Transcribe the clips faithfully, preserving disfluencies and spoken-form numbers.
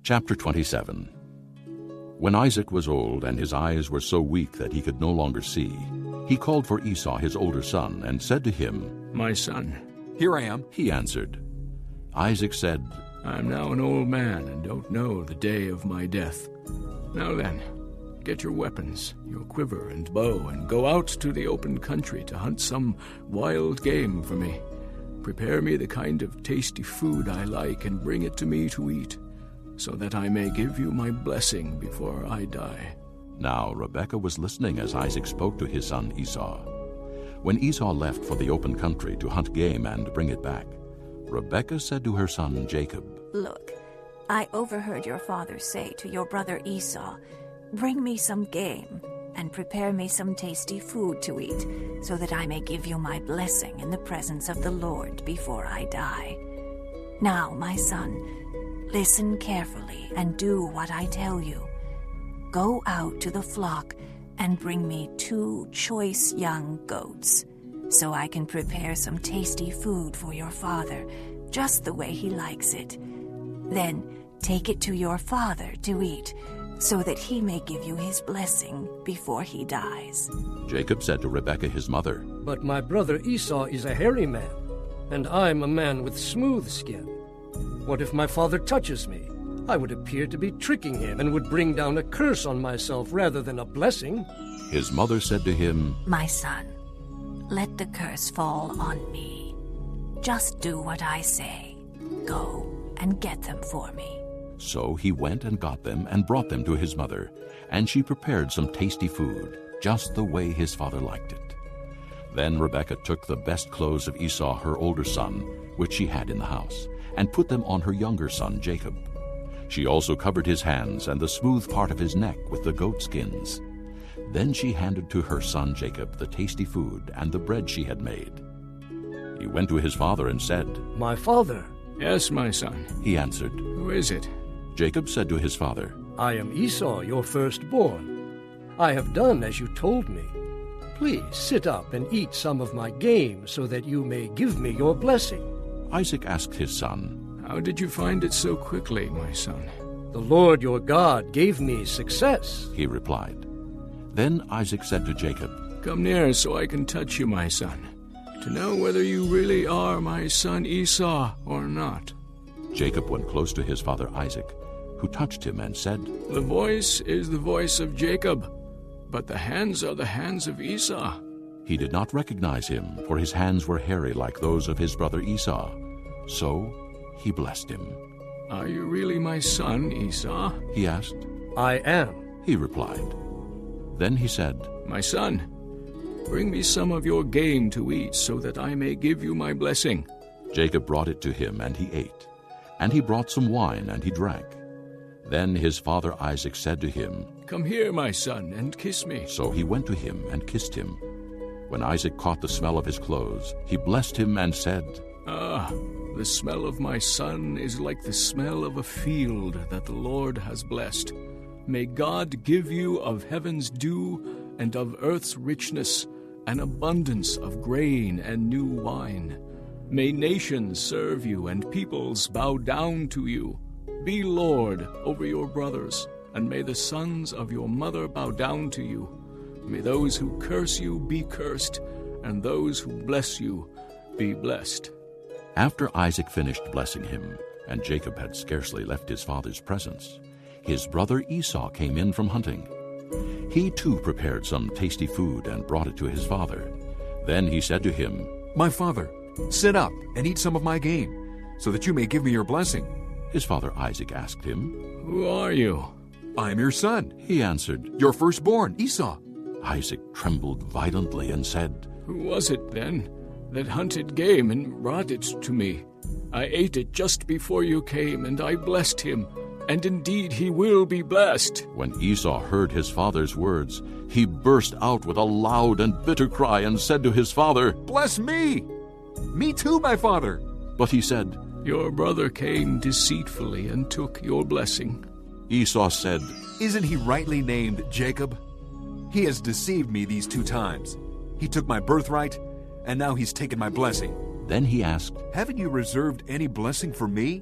Chapter twenty-seven. When Isaac was old and his eyes were so weak that he could no longer see, he called for Esau his older son and said to him, "My son." "Here I am," he answered. Isaac said, "I am now an old man and don't know the day of my death. Now then, get your weapons, your quiver and bow, and go out to the open country to hunt some wild game for me. Prepare me the kind of tasty food I like and bring it to me to eat, so that I may give you my blessing before I die." Now Rebekah was listening as Isaac spoke to his son Esau. When Esau left for the open country to hunt game and bring it back, Rebekah said to her son Jacob, "Look, I overheard your father say to your brother Esau, 'Bring me some game and prepare me some tasty food to eat, so that I may give you my blessing in the presence of the Lord before I die.' Now, my son, listen carefully and do what I tell you. Go out to the flock and bring me two choice young goats, so I can prepare some tasty food for your father, just the way he likes it. Then take it to your father to eat, so that he may give you his blessing before he dies." Jacob said to Rebekah his mother, "But my brother Esau is a hairy man, and I'm a man with smooth skin. What if my father touches me? I would appear to be tricking him and would bring down a curse on myself rather than a blessing." His mother said to him, "My son, let the curse fall on me. Just do what I say. Go and get them for me." So he went and got them and brought them to his mother, and she prepared some tasty food, just the way his father liked it. Then Rebekah took the best clothes of Esau her older son, which she had in the house, and put them on her younger son Jacob. She also covered his hands and the smooth part of his neck with the goat skins. Then she handed to her son Jacob the tasty food and the bread she had made. He went to his father and said, "My father." "Yes, my son." He answered. "Who is it?" Jacob said to his father, "I am Esau, your firstborn. I have done as you told me. Please sit up and eat some of my game so that you may give me your blessing." Isaac asked his son, "How did you find it so quickly, my son?" "The Lord your God gave me success," he replied. Then Isaac said to Jacob, "Come near so I can touch you, my son, to know whether you really are my son Esau or not." Jacob went close to his father Isaac, who touched him and said, "The voice is the voice of Jacob, but the hands are the hands of Esau." He did not recognize him, for his hands were hairy like those of his brother Esau. So he blessed him. "Are you really my son, Esau?" he asked. "I am," he replied. Then he said, "My son, bring me some of your game to eat, so that I may give you my blessing." Jacob brought it to him, and he ate. And he brought some wine, and he drank. Then his father Isaac said to him, "Come here, my son, and kiss me." So he went to him and kissed him. When Isaac caught the smell of his clothes, he blessed him and said, "Ah, the smell of my son is like the smell of a field that the Lord has blessed. May God give you of heaven's dew and of earth's richness, an abundance of grain and new wine. May nations serve you and peoples bow down to you. Be Lord over your brothers, and may the sons of your mother bow down to you. May those who curse you be cursed, and those who bless you be blessed." After Isaac finished blessing him, and Jacob had scarcely left his father's presence, his brother Esau came in from hunting. He too prepared some tasty food and brought it to his father. Then he said to him, "My father, sit up and eat some of my game, so that you may give me your blessing." His father Isaac asked him, "Who are you?" "I am your son," he answered. "your firstborn, Esau." Isaac trembled violently and said, "Who was it, then, that hunted game and brought it to me? I ate it just before you came, and I blessed him, and indeed he will be blessed." When Esau heard his father's words, he burst out with a loud and bitter cry and said to his father, "Bless me! Me too, my father!" But he said, "Your brother came deceitfully and took your blessing." Esau said, "Isn't he rightly named Jacob? He has deceived me these two times. He took my birthright, and now he's taken my blessing." Then he asked, "Haven't you reserved any blessing for me?"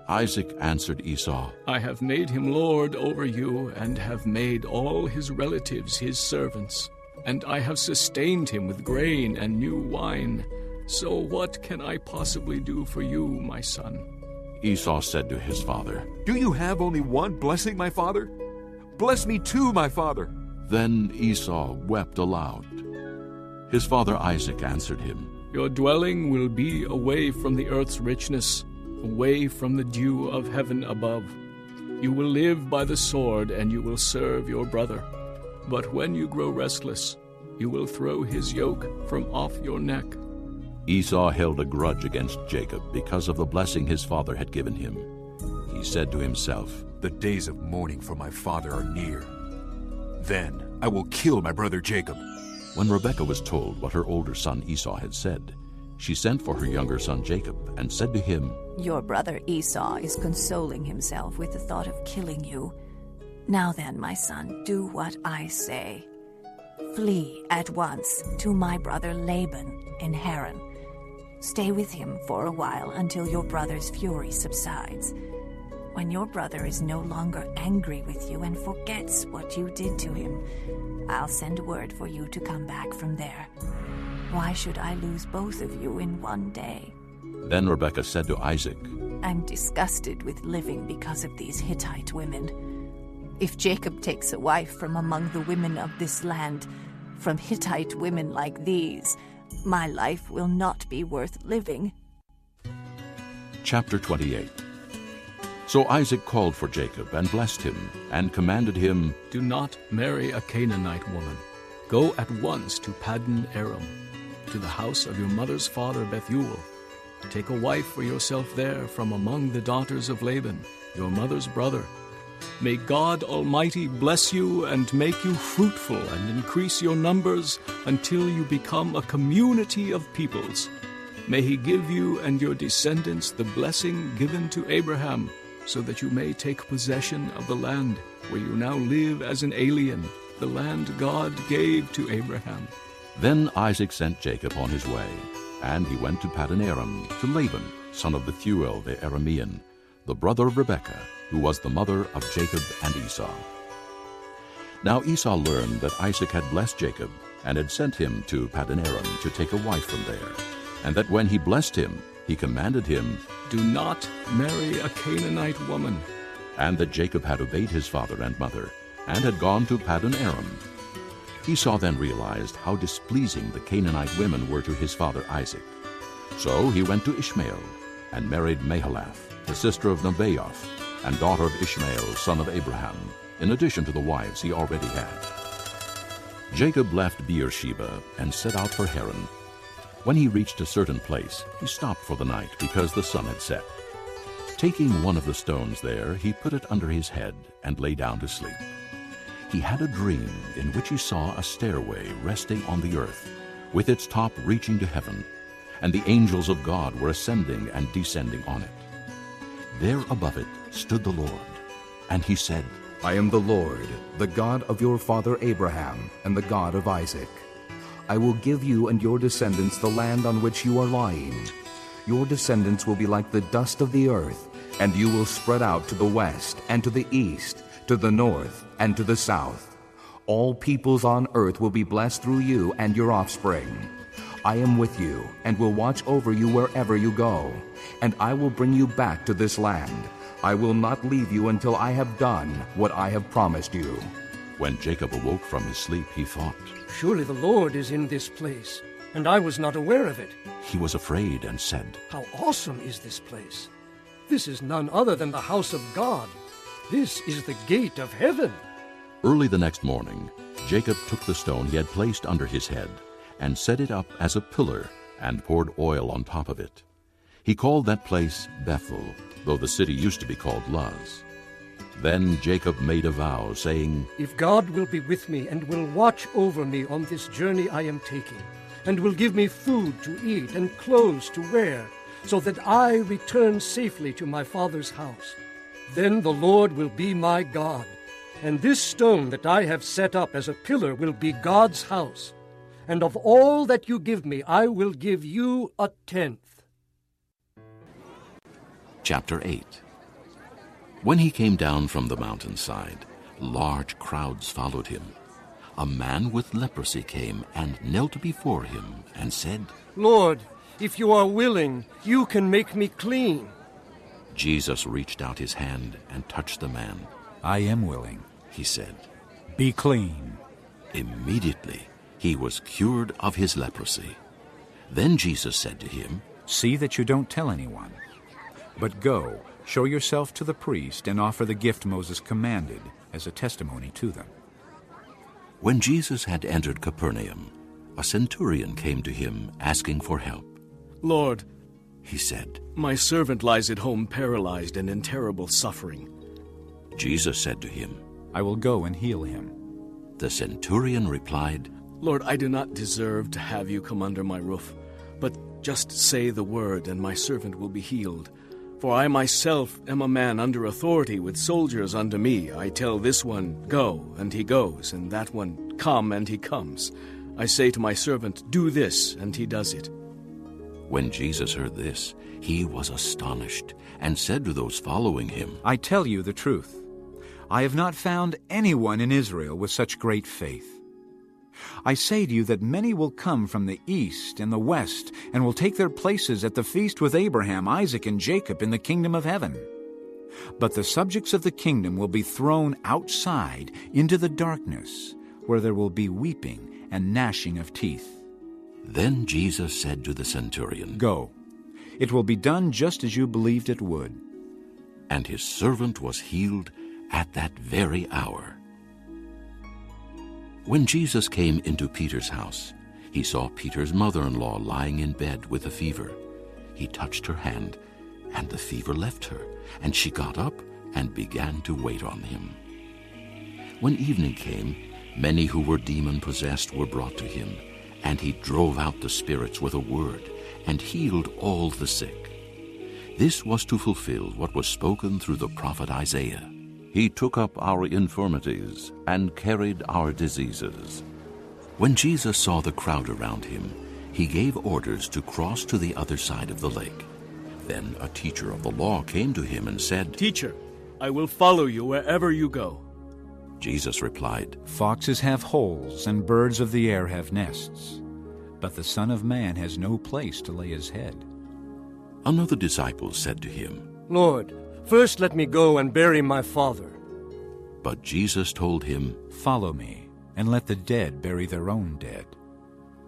Isaac answered Esau, I have made him lord over you, and have made all his relatives his servants. And I have sustained him with grain and new wine. So what can I possibly do for you, my son? Esau said to his father, Do you have only one blessing, my father? Bless me too, my father. Then Esau wept aloud. His father Isaac answered him, Your dwelling will be away from the earth's richness, away from the dew of heaven above. You will live by the sword, and you will serve your brother. But when you grow restless, you will throw his yoke from off your neck. Esau held a grudge against Jacob because of the blessing his father had given him. He said to himself, The days of mourning for my father are near. Then I will kill my brother Jacob. When Rebekah was told what her older son Esau had said, she sent for her younger son Jacob and said to him, Your brother Esau is consoling himself with the thought of killing you. Now then, my son, do what I say. Flee at once to my brother Laban in Haran. Stay with him for a while until your brother's fury subsides. When your brother is no longer angry with you and forgets what you did to him, I'll send word for you to come back from there. Why should I lose both of you in one day? Then Rebekah said to Isaac, I'm disgusted with living because of these Hittite women. If Jacob takes a wife from among the women of this land, from Hittite women like these, my life will not be worth living. Chapter twenty-eight. So Isaac called for Jacob and blessed him, and commanded him, Do not marry a Canaanite woman. Go at once to Paddan Aram, to the house of your mother's father Bethuel. Take a wife for yourself there from among the daughters of Laban, your mother's brother. May God Almighty bless you and make you fruitful and increase your numbers until you become a community of peoples. May he give you and your descendants the blessing given to Abraham, so that you may take possession of the land where you now live as an alien, the land God gave to Abraham. Then Isaac sent Jacob on his way, and he went to Paddan Aram, to Laban, son of Bethuel the Aramean, the brother of Rebekah, who was the mother of Jacob and Esau. Now Esau learned that Isaac had blessed Jacob, and had sent him to Paddan Aram to take a wife from there, and that when he blessed him, he commanded him, Do not marry a Canaanite woman. and that Jacob had obeyed his father and mother, and had gone to Paddan Aram. Esau then realized how displeasing the Canaanite women were to his father Isaac. So he went to Ishmael, and married Mahalath, the sister of Nebaioth, and daughter of Ishmael, son of Abraham, in addition to the wives he already had. Jacob left Beersheba and set out for Haran. When he reached a certain place, he stopped for the night because the sun had set. Taking one of the stones there, he put it under his head and lay down to sleep. He had a dream in which he saw a stairway resting on the earth, with its top reaching to heaven, and the angels of God were ascending and descending on it. There above it stood the Lord, and he said, I am the Lord, the God of your father Abraham, and the God of Isaac. I will give you and your descendants the land on which you are lying. Your descendants will be like the dust of the earth, and you will spread out to the west and to the east, to the north and to the south. All peoples on earth will be blessed through you and your offspring. I am with you, and will watch over you wherever you go, and I will bring you back to this land. I will not leave you until I have done what I have promised you. When Jacob awoke from his sleep, he thought, Surely the Lord is in this place, and I was not aware of it. He was afraid and said, How awesome is this place! This is none other than the house of God. This is the gate of heaven. Early the next morning, Jacob took the stone he had placed under his head, and set it up as a pillar, and poured oil on top of it. He called that place Bethel, though the city used to be called Luz. Then Jacob made a vow, saying, If God will be with me and will watch over me on this journey I am taking, and will give me food to eat and clothes to wear, so that I return safely to my father's house, then the Lord will be my God, and this stone that I have set up as a pillar will be God's house, and of all that you give me I will give you a tenth. Chapter eight. When he came down from the mountainside, large crowds followed him. A man with leprosy came and knelt before him and said, Lord, if you are willing, you can make me clean. Jesus reached out his hand and touched the man. I am willing, he said. Be clean. Immediately he was cured of his leprosy. Then Jesus said to him, See that you don't tell anyone. But go, show yourself to the priest, and offer the gift Moses commanded as a testimony to them. When Jesus had entered Capernaum, a centurion came to him asking for help. Lord, he said, my servant lies at home paralyzed and in terrible suffering. Jesus said to him, I will go and heal him. The centurion replied, Lord, I do not deserve to have you come under my roof, but just say the word and my servant will be healed. For I myself am a man under authority with soldiers under me. I tell this one, go, and he goes, and that one, come, and he comes. I say to my servant, do this, and he does it. When Jesus heard this, he was astonished, and said to those following him, I tell you the truth. I have not found anyone in Israel with such great faith. I say to you that many will come from the east and the west, and will take their places at the feast with Abraham, Isaac, and Jacob in the kingdom of heaven. But the subjects of the kingdom will be thrown outside into the darkness, where there will be weeping and gnashing of teeth. Then Jesus said to the centurion, Go, it will be done just as you believed it would. And his servant was healed at that very hour. When Jesus came into Peter's house, he saw Peter's mother-in-law lying in bed with a fever. He touched her hand, and the fever left her, and she got up and began to wait on him. When evening came, many who were demon-possessed were brought to him, and he drove out the spirits with a word, and healed all the sick. This was to fulfill what was spoken through the prophet Isaiah. He took up our infirmities and carried our diseases. When Jesus saw the crowd around him, he gave orders to cross to the other side of the lake. Then a teacher of the law came to him and said, Teacher, I will follow you wherever you go. Jesus replied, Foxes have holes and birds of the air have nests, but the Son of Man has no place to lay his head. Another disciple said to him, Lord, first let me go and bury my father. But Jesus told him, Follow me, and let the dead bury their own dead.